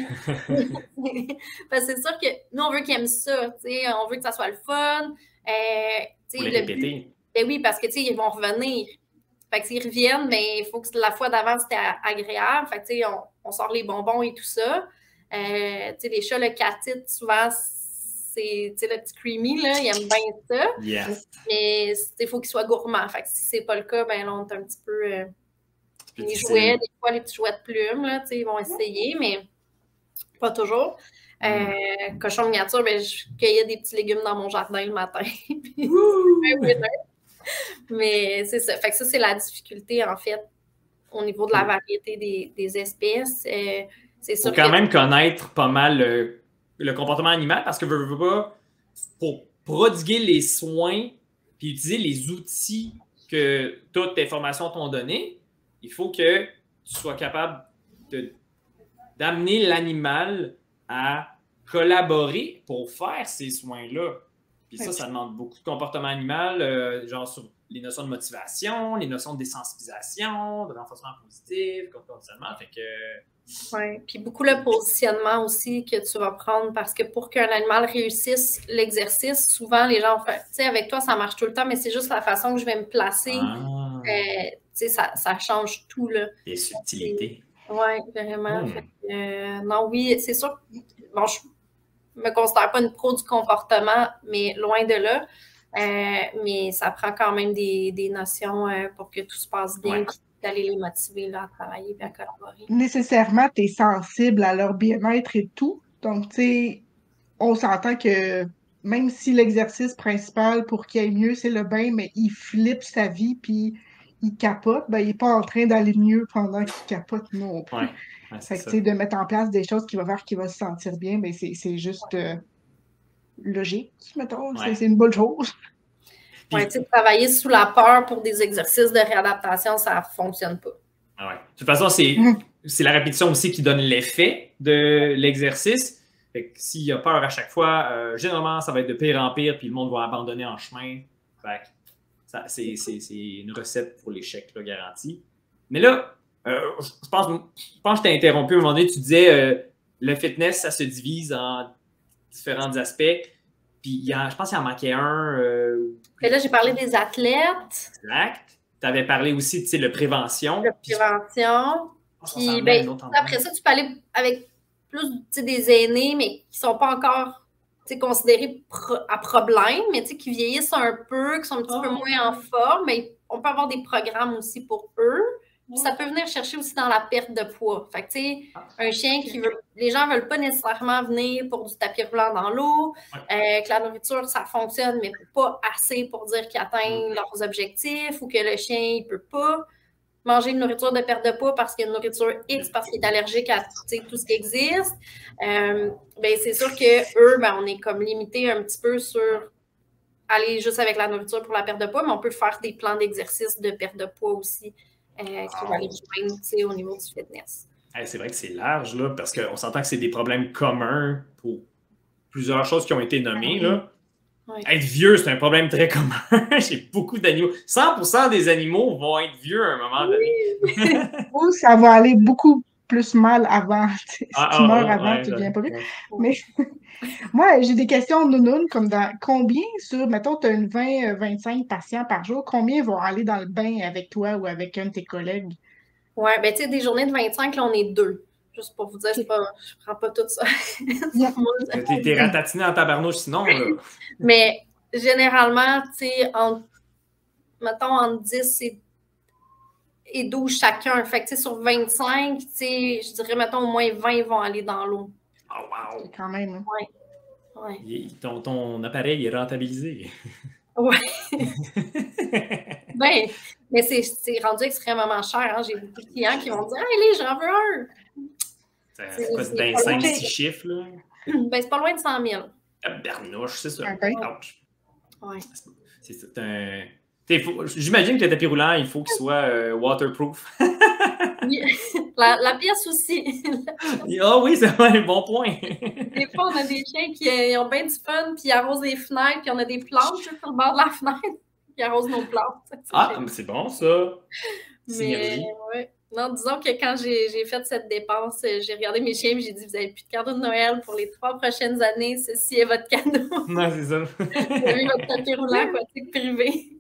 Parce que c'est sûr que nous, on veut qu'il aime ça, tu sais. On veut que ça soit le fun. Pour les répéter. Ben oui, parce que, tu sais, ils vont revenir. Fait que s'ils reviennent, ben il faut que la fois d'avant, c'était agréable. Fait que, tu sais, on sort les bonbons et tout ça. Tu sais, les chats, le catite, souvent, c'est le petit creamy, là, il aime bien ça. Yes. Mais il faut qu'il soit gourmand. Fait que si c'est pas le cas, ben là, on est un petit peu. Les jouets, des fois, les petits jouets de plumes, là, ils vont essayer, mais pas toujours. Cochon miniature, ben, je cueillais des petits légumes dans mon jardin le matin. Mais c'est ça. Fait que ça, c'est la difficulté, en fait, au niveau de la variété des espèces. C'est sûr. Faut quand même connaître pas mal le comportement animal parce que veux pas, pour prodiguer les soins puis utiliser les outils que toutes tes formations t'ont donné, il faut que tu sois capable d'amener l'animal à collaborer pour faire ces soins-là. Puis ça demande beaucoup de comportement animal, genre sur les notions de motivation, les notions de désensibilisation, de renforcement positif, conditionnement. Fait que. Oui, puis beaucoup le positionnement aussi que tu vas prendre parce que pour qu'un animal réussisse l'exercice, souvent les gens font, tu sais, avec toi, ça marche tout le temps, mais c'est juste la façon que je vais me placer. Tu sais, ça change tout, là. Les subtilités. Oui, vraiment. Fait que, non, oui, c'est sûr. Bon, je me considère pas une pro du comportement, mais loin de là. Mais ça prend quand même des notions pour que tout se passe bien, puis d'aller les motiver là, à travailler et à collaborer. Nécessairement, tu es sensible à leur bien-être et tout. Donc, tu sais, on s'entend que même si l'exercice principal pour qu'il aille mieux, c'est le bain, mais il flippe sa vie puis il capote, ben, il n'est pas en train d'aller mieux pendant qu'il capote non plus. Fait que, tu sais, de mettre en place des choses qui vont faire qu'il va se sentir bien, ben, c'est juste logique, mettons. C'est une bonne chose. Oui, tu sais, travailler sous la peur pour des exercices de réadaptation, ça ne fonctionne pas. De toute façon, c'est la répétition aussi qui donne l'effet de l'exercice. Fait que s'il y a peur à chaque fois, généralement, ça va être de pire en pire, puis le monde va abandonner en chemin. Fait que c'est une recette pour l'échec, là, garantie. Mais là, je pense que je t'ai interrompu à un moment donné. Tu disais le fitness, ça se divise en différents aspects. Puis je pense qu'il en manquait un. Et là, j'ai parlé des athlètes. Exact. Tu avais parlé aussi de prévention. Prévention. Puis, après ça, tu peux aller avec plus des aînés, mais qui ne sont pas encore considérés à problème, mais qui vieillissent un peu, qui sont un petit peu moins en forme. Mais on peut avoir des programmes aussi pour eux. Puis ça peut venir chercher aussi dans la perte de poids. Fait que, tu sais, un chien qui veut. Les gens ne veulent pas nécessairement venir pour du tapis roulant dans l'eau. Que la nourriture, ça fonctionne, mais pas assez pour dire qu'ils atteignent leurs objectifs ou que le chien, il ne peut pas. manger une nourriture de perte de poids parce qu'il y a une nourriture X, parce qu'il est allergique à tout ce qui existe. Ben, c'est sûr qu'eux, ben, on est comme limité un petit peu sur aller juste avec la nourriture pour la perte de poids, mais on peut faire des plans d'exercice de perte de poids aussi qui vont aller rejoindre au niveau du fitness. Hey, c'est vrai que c'est large, là, parce qu'on s'entend que c'est des problèmes communs pour plusieurs choses qui ont été nommées. Là. Oui. Être vieux, c'est un problème très commun. J'ai beaucoup d'animaux. 100% des animaux vont être vieux à un moment donné. Ou ça va aller beaucoup plus mal avant. Si tu meurs avant, tu deviens pas vieux. Mais moi, j'ai des questions nounounes, comme dans combien sur, mettons, tu as une 20-25 patients par jour, combien vont aller dans le bain avec toi ou avec un de tes collègues? Oui, ben tu sais, des journées de 25, là, on est 2. Juste pour vous dire, je prends pas tout ça. T'es ratatiné en tabarnouche sinon, là. Mais généralement, tu sais, mettons, entre 10 et 12 chacun. Fait que, tu sais, sur 25, tu sais, je dirais, mettons, au moins 20 vont aller dans l'eau. Oh, wow! Quand même. Hein? Oui. Ouais. Ton appareil est rentabilisé. Oui. Ben, mais c'est rendu extrêmement cher. Hein? J'ai beaucoup de clients qui vont dire « Hey, j'en veux un! » C'est quoi, dans 5-6 chiffres, là? Ben, c'est pas loin de 100 000. Bernouche, c'est ça. Okay. Ouais. C'est un... J'imagine que le tapis roulant, il faut qu'il soit waterproof. La pièce aussi. Ah oui, c'est un bon point. Des fois, on a des chiens qui ont bien du fun, puis ils arrosent les fenêtres, puis on a des plantes sur le bord de la fenêtre, qui arrosent nos plantes. Ah, c'est bon, ça. Mais, ouais. Non, disons que quand j'ai fait cette dépense, j'ai regardé mes chiens et j'ai dit, vous n'avez plus de cadeau de Noël pour les 3 prochaines années, ceci est votre cadeau. Non, c'est ça. Vous avez votre tapis roulant aquatique privé.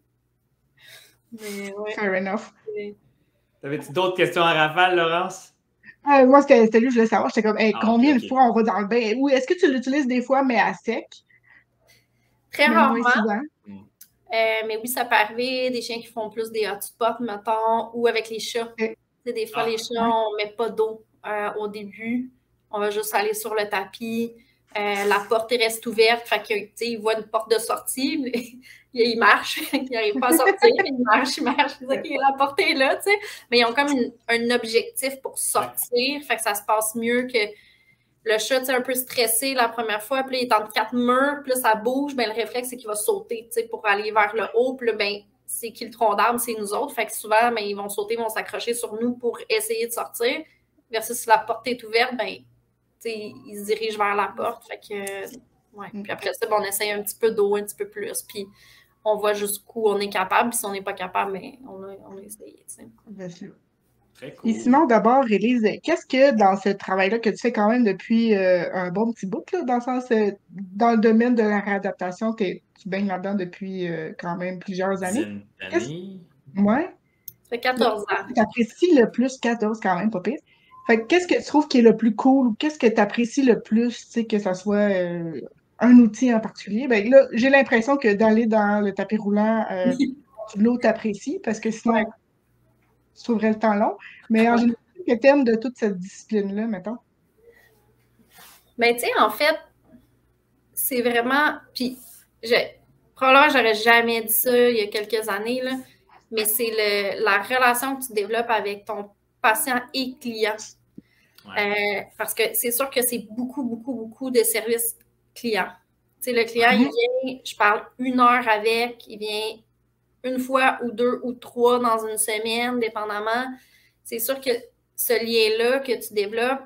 Mais, ouais. Fair enough. T'avais-tu d'autres questions à rafale, Laurence? Moi, c'était lui, je voulais savoir. J'étais comme, combien de fois on va dans le bain? Ou est-ce que tu l'utilises des fois, mais à sec? Très rarement. Mais oui, ça peut arriver. Des chiens qui font plus des hotspots, mettons, ou avec les chats. Des fois, les chats, on ne met pas d'eau au début. On va juste aller sur le tapis. La porte reste ouverte. Fait que, ils voient une porte de sortie. Ils marchent. Ils n'arrivent pas à sortir. Ils marchent. Ils disent, OK, la porte est là. T'sais. Mais ils ont comme un objectif pour sortir. Fait que ça se passe mieux que le chat, un peu stressé la première fois. Puis là, il est entre 4 murs. Puis là, ça bouge. Ben, le réflexe, c'est qu'il va sauter pour aller vers le haut. Puis là, ben, c'est qui le tronc d'arbre, c'est nous autres. Fait que souvent, ben, ils vont sauter, ils vont s'accrocher sur nous pour essayer de sortir. Versus si la porte est ouverte, ben, ils se dirigent vers la porte. Fait que, ouais. Puis après ça, ben, on essaye un petit peu d'eau, un petit peu plus. Puis on voit jusqu'où on est capable. Puis si on n'est pas capable, ben, on a essayé. Bien sûr. Très cool. Et sinon, d'abord, Élise, qu'est-ce que dans ce travail-là que tu fais quand même depuis un bon petit bout, là, dans le sens, dans le domaine de la réadaptation, tu baignes là-dedans depuis quand même plusieurs années? Ouais. Ça fait 14 ans. Tu apprécies le plus 14, quand même, pas pire. Fait qu'est-ce que tu trouves qui est le plus cool ou qu'est-ce que tu apprécies le plus, tu sais, que ça soit un outil en particulier? Ben là, j'ai l'impression que d'aller dans le tapis roulant, l'autre t'apprécie parce que sinon, tu trouverais le temps long. Mais en général, qu'est-ce que tu aimes de toute cette discipline-là, mettons? Ben, tu sais, en fait, c'est vraiment. Puis, probablement, j'aurais jamais dit ça il y a quelques années, là, mais c'est la relation que tu développes avec ton patient et client. Ouais. Parce que c'est sûr que c'est beaucoup, beaucoup, beaucoup de services clients. Tu sais, le client, il vient, je parle 1 heure avec, il vient 1 fois ou 2 ou 3 dans une semaine, dépendamment. C'est sûr que ce lien-là que tu développes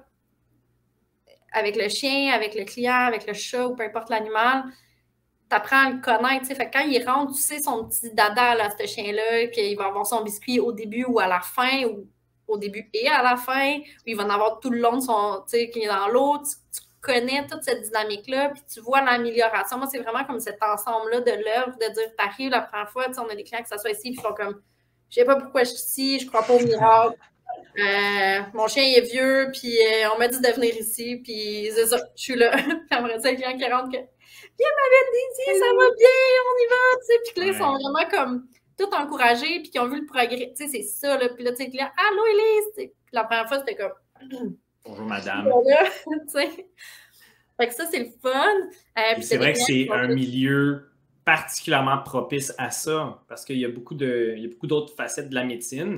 avec le chien, avec le client, avec le chat ou peu importe l'animal, tu apprends à le connaître. Fait que quand il rentre, tu sais son petit dada, là, ce chien-là, qu'il va avoir son biscuit au début ou à la fin, ou au début et à la fin, ou il va en avoir tout le long de son, tu sais, qui est dans l'eau. Tu connais toute cette dynamique-là, puis tu vois l'amélioration. Moi, c'est vraiment comme cet ensemble-là de l'œuvre, de dire, t'arrives la première fois, tu sais, on a des clients qui s'assoient ici, puis ils font comme, je sais pas pourquoi je suis ici, je crois pas au miracle. Mon chien il est vieux, puis on m'a dit de venir ici, puis c'est ça, je suis là. Puis après ça, les clients qui rentrent, il m'avait dit, ça va bien, on y va, tu sais. Puis là, ils sont vraiment comme tout encouragés, puis qui ont vu le progrès. Tu sais, c'est ça, là. Puis là, tu sais, là, allô, Élise! Puis la première fois, c'était comme, bonjour, madame. Tu sais. Fait que ça, c'est le fun. C'est vrai que c'est un milieu particulièrement propice à ça, parce qu'il y a beaucoup d'autres facettes de la médecine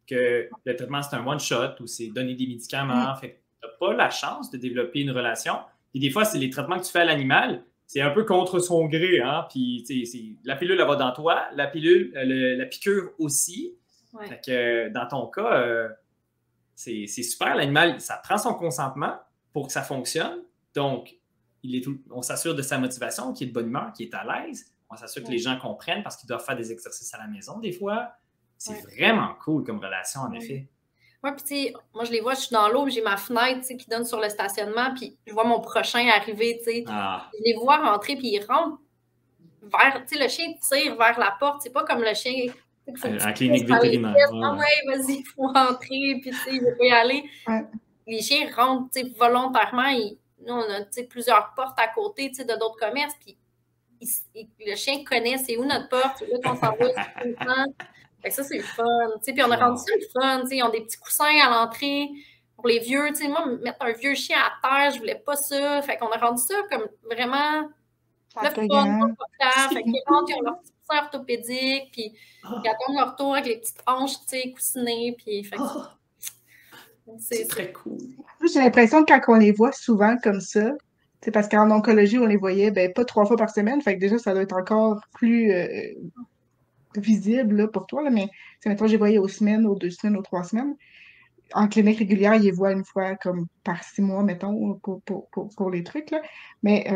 que le traitement, c'est un one-shot ou c'est donner des médicaments. Fait que tu n'as pas la chance de développer une relation. Et des fois, c'est les traitements que tu fais à l'animal, c'est un peu contre son gré. Hein? Puis, la pilule, elle va dans toi. La pilule, la piqûre aussi. Ouais. Fait que dans ton cas, c'est super. L'animal, ça prend son consentement pour que ça fonctionne. Donc, on s'assure de sa motivation, qu'il est de bonne humeur, qu'il est à l'aise. On s'assure que les gens comprennent parce qu'ils doivent faire des exercices à la maison des fois. C'est vraiment cool comme relation, en effet. Oui, puis tu sais, moi, je les vois, je suis dans l'eau, j'ai ma fenêtre, tu sais, qui donne sur le stationnement, puis je vois mon prochain arriver, tu sais. Je les vois rentrer, puis ils rentrent vers, tu sais, le chien tire vers la porte. C'est pas comme le chien... En clinique vétérinaire. Ah ouais, vas-y, il faut rentrer, puis tu sais, il veut pas y aller. Les chiens rentrent, tu sais, volontairement. Nous, on a, tu sais, plusieurs portes à côté, tu sais, de d'autres commerces, puis le chien connaît c'est où notre porte, c'est là qu'on s'en va tout le temps. Fait que ça, c'est le fun. Puis on a rendu ça le fun. Ils ont des petits coussins à l'entrée pour les vieux. Moi, mettre un vieux chien à terre, je voulais pas ça. Fait qu'on a rendu ça comme vraiment le fun, confortable. Fait qu'ils rentrent, ils ont leur petit coussin orthopédique, puis ils attendent leur tour avec les petites hanches coussinées. Puis, fait que c'est très cool. J'ai l'impression que quand on les voit souvent comme ça, c'est parce qu'en oncologie, on les voyait pas 3 fois par semaine. Fait que déjà, ça doit être encore plus visible là, pour toi. Là, mais mettons, je les voyais aux semaines, aux 2 semaines, aux 3 semaines. En clinique régulière, ils les voient une fois comme par 6 mois, mettons, pour les trucs. Là. Mais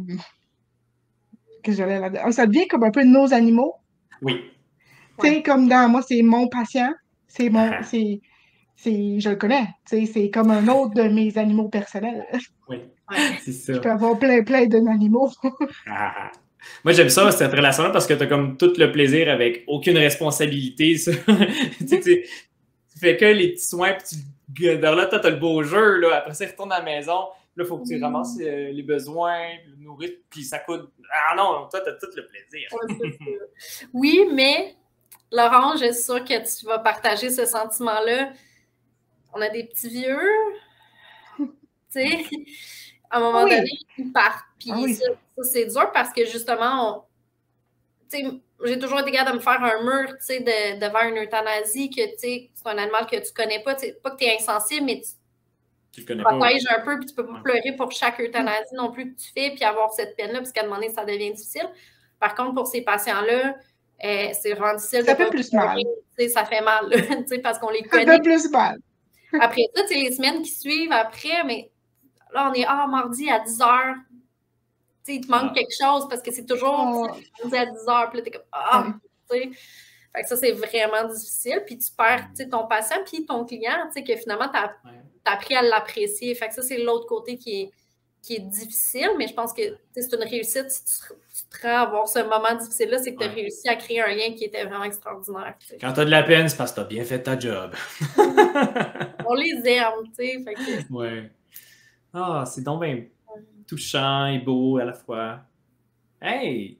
que j'allais là-dedans. Ça devient comme un peu nos animaux. Oui. Tu sais, comme dans moi, c'est mon patient. C'est mon. Je le connais. C'est comme un autre de mes animaux personnels. Oui, c'est ça. Je peux avoir plein d'animaux. Moi, j'aime ça, cette relation-là, parce que tu as comme tout le plaisir avec aucune responsabilité. Tu fais que les petits soins, puis là, tu as le beau jeu. Là. Après ça, il retourne à la maison. Là, il faut que tu ramasses les besoins, le nourrir, puis ça coûte. Ah non, toi, tu as tout le plaisir. Oui, mais Laurent, je suis sûre que tu vas partager ce sentiment-là. On a des petits vieux, tu sais, à un moment donné, ils partent. Puis ça, c'est dur parce que justement, tu sais, j'ai toujours été capable de me faire un mur, tu sais, devant une euthanasie, que, tu sais, c'est un animal que tu connais pas, pas que tu es insensible, mais tu le protèges un peu, puis tu peux pas pleurer pour chaque euthanasie non plus que tu fais, puis avoir cette peine-là, parce qu'à un moment donné, ça devient difficile. Par contre, pour ces patients-là, c'est vraiment difficile. Ça fait plus mal. Ça fait mal, tu sais, parce qu'on les connaît. Ça fait plus mal. Après ça, les semaines qui suivent après, mais là, on est mardi à 10h. Il te manque quelque chose parce que c'est toujours mardi à 10h. Puis là, t'es comme tu sais. Fait que ça, c'est vraiment difficile. Puis tu perds ton patient puis ton client, que finalement, tu as appris à l'apprécier. Fait que ça, c'est l'autre côté qui est difficile, mais je pense que c'est une réussite si tu te rends à avoir ce moment difficile-là, c'est que tu as réussi à créer un lien qui était vraiment extraordinaire. T'sais. Quand tu as de la peine, c'est parce que tu as bien fait ta job. On les aime, tu sais. Que... Ouais. Ah, c'est donc bien touchant et beau à la fois. Hey!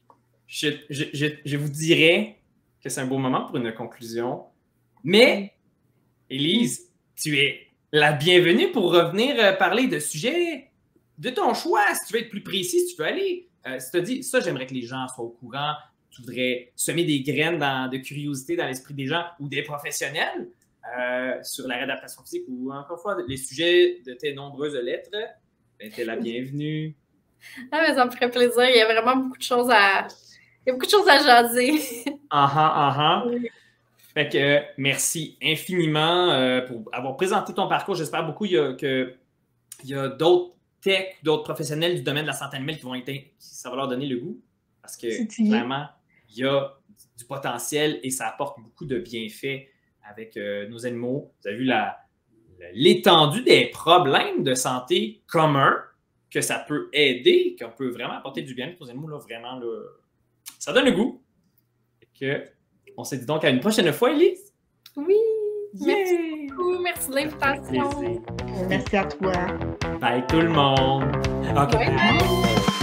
Je vous dirais que c'est un beau moment pour une conclusion, mais Élise, tu es la bienvenue pour revenir parler de sujets de ton choix, si tu veux être plus précis, si tu veux aller. Si tu as dit, ça, j'aimerais que les gens soient au courant, tu voudrais semer des graines de curiosité dans l'esprit des gens ou des professionnels sur la réadaptation physique ou encore une fois, les sujets de tes nombreuses lettres, ben, t'es la bienvenue. Ah, mais ça me ferait plaisir. Il y a vraiment beaucoup de choses à jaser. Oui. Fait que merci infiniment pour avoir présenté ton parcours. J'espère beaucoup qu'il y a d'autres techs, d'autres professionnels du domaine de la santé animale ça va leur donner le goût. Parce que vraiment, il y a du potentiel et ça apporte beaucoup de bienfaits avec nos animaux. Vous avez vu l'étendue des problèmes de santé communs que ça peut aider, qu'on peut vraiment apporter du bien-être aux animaux. Là, vraiment, là, ça donne le goût. On se dit donc à une prochaine fois, Élise. Oui, merci beaucoup. Merci de l'invitation. Merci à toi. Bye tout le monde. Okay. Bye.